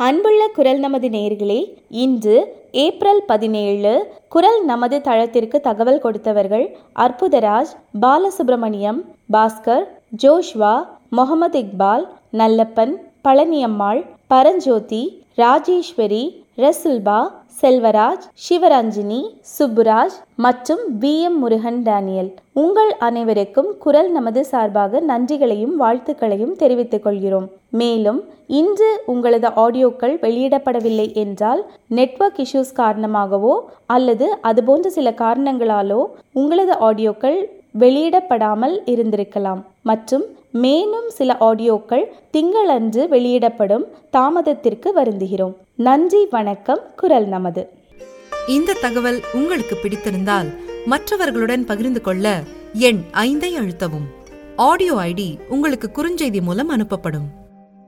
அன்புள்ள குரல் நமது நேயர்களே, இன்று ஏப்ரல் 17 குரல் நமது தளத்திற்கு தகவல் கொடுத்தவர்கள் அற்புதராஜ், பாலசுப்ரமணியம், பாஸ்கர், ஜோஷ்வா, முகமது இக்பால், நல்லப்பன், பழனியம்மாள், பரஞ்சோதி, ராஜேஸ்வரி, ரசுல்பா, செல்வராஜ், சிவரஞ்சினி, சுப்புராஜ் மற்றும் VM முருகன் டேனியல். உங்கள் அனைவருக்கும் குரல் நமது சார்பாக நன்றிகளையும் வாழ்த்துக்களையும் தெரிவித்துக் கொள்கிறோம். மேலும் இன்று உங்களது ஆடியோக்கள் வெளியிடப்படவில்லை என்றால் நெட்வொர்க் இஷ்யூஸ் காரணமாகவோ அல்லது அதுபோன்ற சில காரணங்களாலோ உங்களது ஆடியோக்கள் வெளியிடப்படாமல் இருந்திருக்கலாம் மற்றும் மேலும் சில ஆடியோக்கள் திங்களன்று வெளியிடப்படும் தாமதத்திற்கு வருந்துகிறோம். நன்றி, வணக்கம். குரல் நமது. இந்த தகவல் உங்களுக்கு பிடித்திருந்தால் மற்றவர்களுடன் பகிர்ந்து கொள்ள எண் 5 அழுத்தவும். ஆடியோ ஐடி உங்களுக்கு குறுஞ்செய்தி மூலம் அனுப்பப்படும்.